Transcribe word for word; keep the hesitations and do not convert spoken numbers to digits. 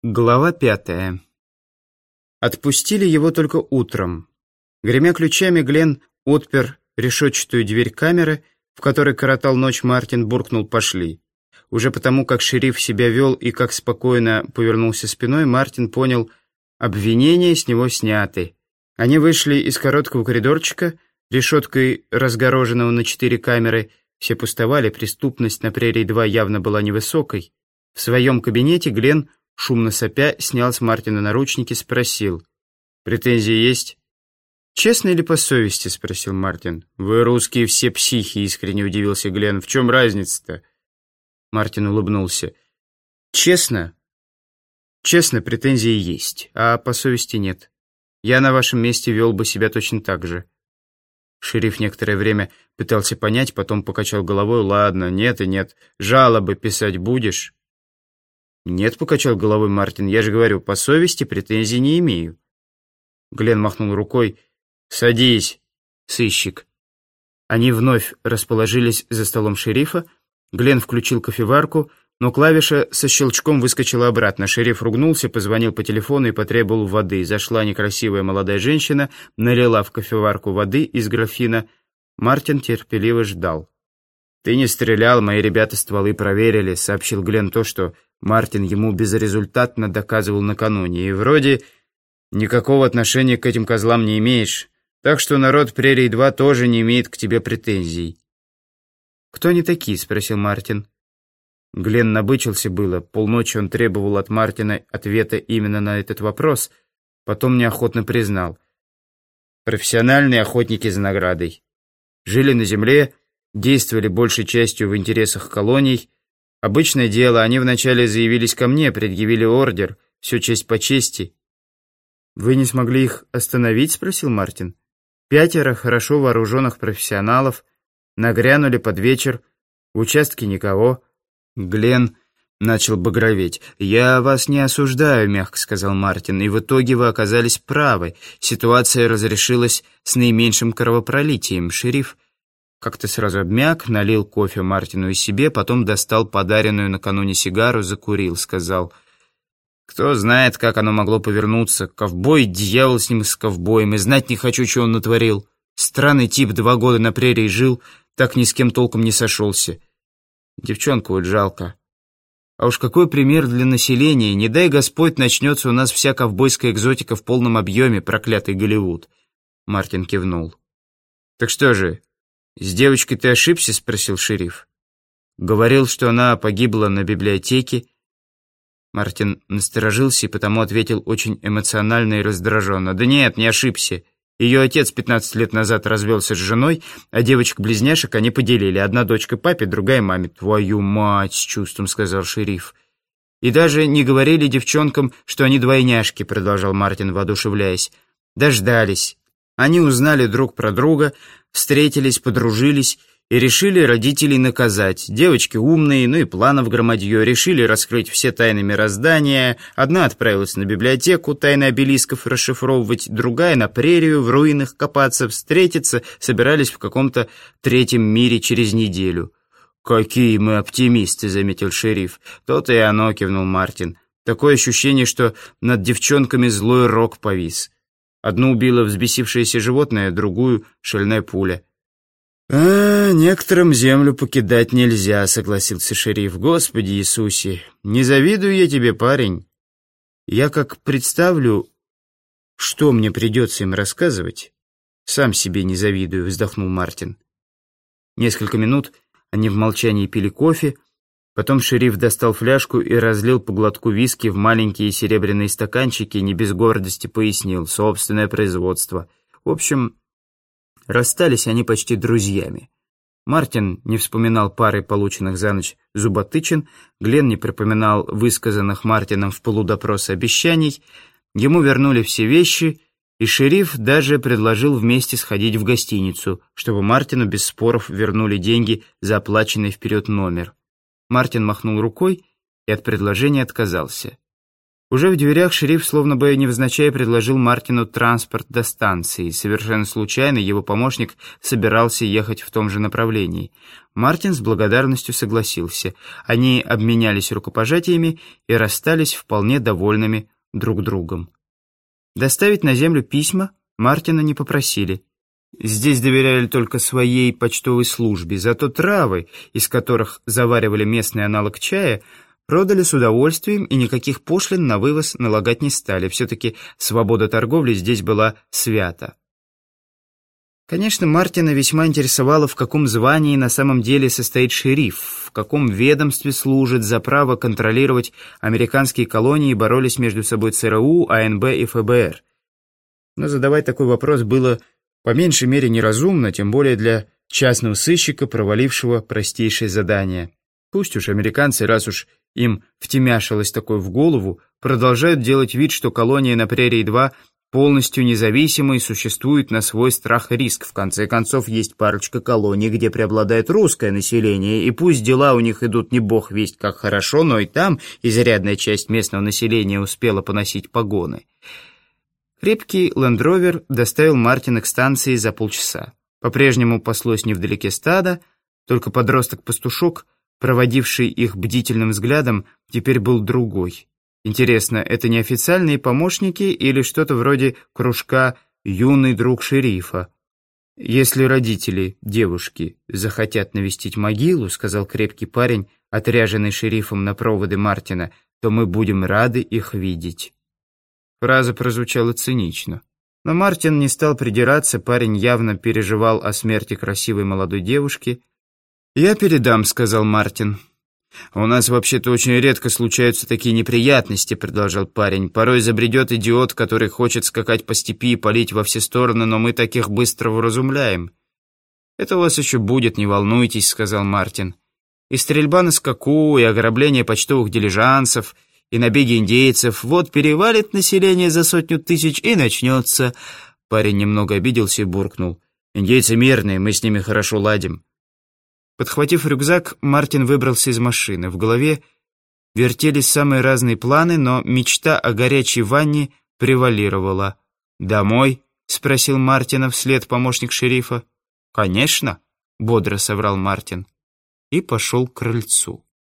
Глава пятая. Отпустили его только утром. Гремя ключами, Глен отпер решетчатую дверь камеры, в которой коротал ночь Мартин, буркнул «пошли». Уже потому, как шериф себя вел и как спокойно повернулся спиной, Мартин понял, обвинения с него сняты. Они вышли из короткого коридорчика, решеткой разгороженного на четыре камеры. Все пустовали, преступность на прерии-два явно была невысокой. В своем кабинете Глен, шумно сопя, снял с Мартина наручники, спросил: «Претензии есть?» «Честно или по совести?» — спросил Мартин. «Вы, русские, все психи», — искренне удивился Глен. «В чем разница-то?» Мартин улыбнулся. «Честно? Честно, претензии есть, а по совести нет. Я на вашем месте вел бы себя точно так же». Шериф некоторое время пытался понять, потом покачал головой. «Ладно, нет и нет. Жалобы писать будешь?» «Нет», — покачал головой Мартин, — «я же говорю, по совести претензий не имею». Глен махнул рукой. «Садись, сыщик». Они вновь расположились за столом шерифа. Глен включил кофеварку, но клавиша со щелчком выскочила обратно. Шериф ругнулся, позвонил по телефону и потребовал воды. Зашла некрасивая молодая женщина, налила в кофеварку воды из графина. Мартин терпеливо ждал. «Ты не стрелял, мои ребята стволы проверили», — сообщил Глен то, что Мартин ему безрезультатно доказывал накануне. «И вроде никакого отношения к этим козлам не имеешь, так что народ прерии-два тоже не имеет к тебе претензий». «Кто они такие?» — спросил Мартин. Глен набычился было. Полночи он требовал от Мартина ответа именно на этот вопрос, потом неохотно признал. «Профессиональные охотники за наградой. Жили на земле, действовали большей частью в интересах колоний. Обычное дело, они вначале заявились ко мне, предъявили ордер, все честь по чести». «Вы не смогли их остановить?» — спросил Мартин. «Пятеро хорошо вооруженных профессионалов нагрянули под вечер, в участке никого». Глен начал багроветь. «Я вас не осуждаю», — мягко сказал Мартин, «и в итоге вы оказались правы. Ситуация разрешилась с наименьшим кровопролитием. Шериф как-то сразу обмяк, налил кофе Мартину и себе, потом достал подаренную накануне сигару, закурил, сказал: «Кто знает, как оно могло повернуться. Ковбой, дьявол с ним и с ковбоем, и знать не хочу, что он натворил. Странный тип, два года на прерии жил, так ни с кем толком не сошелся. Девчонку вот жалко. А уж какой пример для населения. Не дай Господь, начнется у нас вся ковбойская экзотика в полном объеме, проклятый Голливуд». Мартин кивнул. «Так что же, с девочкой ты ошибся?» — спросил шериф. «Говорил, что она погибла на библиотеке». Мартин насторожился и потому ответил очень эмоционально и раздраженно. «Да нет, не ошибся. Ее отец пятнадцать лет назад развелся с женой, а девочек-близняшек они поделили. Одна дочка папе, другая маме». «Твою мать!» — с чувством сказал шериф. «И даже не говорили девчонкам, что они двойняшки», — продолжал Мартин, воодушевляясь. «Дождались. Они узнали друг про друга, встретились, подружились и решили родителей наказать. Девочки умные, ну и планов громадье. Решили раскрыть все тайны мироздания. Одна отправилась на библиотеку тайны обелисков расшифровывать, другая на прерию в руинах копаться, встретиться собирались в каком-то третьем мире через неделю». «Какие мы оптимисты», — заметил шериф. «То-то и оно», — кивнул Мартин. «Такое ощущение, что над девчонками злой рок повис. Одну убило взбесившееся животное, другую — шальная пуля». «А, некоторым землю покидать нельзя», — согласился шериф. «Господи Иисусе, не завидую я тебе, парень. Я как представлю, что мне придется им рассказывать, сам себе не завидую», — вздохнул Мартин. Несколько минут они в молчании пили кофе, потом шериф достал фляжку и разлил по глотку виски в маленькие серебряные стаканчики и не без гордости пояснил: «Собственное производство». В общем, расстались они почти друзьями. Мартин не вспоминал пары полученных за ночь зуботычин, Глен не припоминал высказанных Мартином в полудопросе обещаний. Ему вернули все вещи, и шериф даже предложил вместе сходить в гостиницу, чтобы Мартину без споров вернули деньги за оплаченный вперед номер. Мартин махнул рукой и от предложения отказался. Уже в дверях шериф словно бы невзначай предложил Мартину транспорт до станции. Совершенно случайно его помощник собирался ехать в том же направлении. Мартин с благодарностью согласился. Они обменялись рукопожатиями и расстались вполне довольными друг другом. Доставить на землю письма Мартина не попросили. Здесь доверяли только своей почтовой службе, зато травы, из которых заваривали местный аналог чая, продали с удовольствием и никаких пошлин на вывоз налагать не стали. Все-таки свобода торговли здесь была свята. Конечно, Мартина весьма интересовало, в каком звании на самом деле состоит шериф, в каком ведомстве служит, за право контролировать американские колонии боролись между собой ЦРУ, АНБ и ФБР. Но задавать такой вопрос было по меньшей мере неразумно, тем более для частного сыщика, провалившего простейшее задание. Пусть уж американцы, раз уж им втемяшилось такое в голову, продолжают делать вид, что колония на Прерии-два полностью независима и существует на свой страх и риск. В конце концов, есть парочка колоний, где преобладает русское население, и пусть дела у них идут не бог весть как хорошо, но и там изрядная часть местного населения успела поносить погоны. Крепкий лендровер доставил Мартина к станции за полчаса. По-прежнему паслось невдалеке стадо, только подросток-пастушок, проводивший их бдительным взглядом, теперь был другой. Интересно, это неофициальные помощники или что-то вроде кружка «Юный друг шерифа»? «Если родители девушки захотят навестить могилу, — сказал крепкий парень, отряженный шерифом на проводы Мартина, — то мы будем рады их видеть». Фраза прозвучала цинично. Но Мартин не стал придираться, парень явно переживал о смерти красивой молодой девушки. «Я передам», — сказал Мартин. «У нас вообще-то очень редко случаются такие неприятности», — продолжал парень. «Порой забредет идиот, который хочет скакать по степи и палить во все стороны, но мы таких быстро вразумляем». «Это у вас еще будет, не волнуйтесь», — сказал Мартин. «И стрельба на скаку, и ограбление почтовых дилижансов, и набеги индейцев. Вот перевалит население за сотню тысяч и начнется». Парень немного обиделся и буркнул. «Индейцы мирные, мы с ними хорошо ладим». Подхватив рюкзак, Мартин выбрался из машины. В голове вертелись самые разные планы, но мечта о горячей ванне превалировала. «Домой?» — спросил Мартина вслед помощник шерифа. «Конечно», — бодро соврал Мартин и пошел к крыльцу.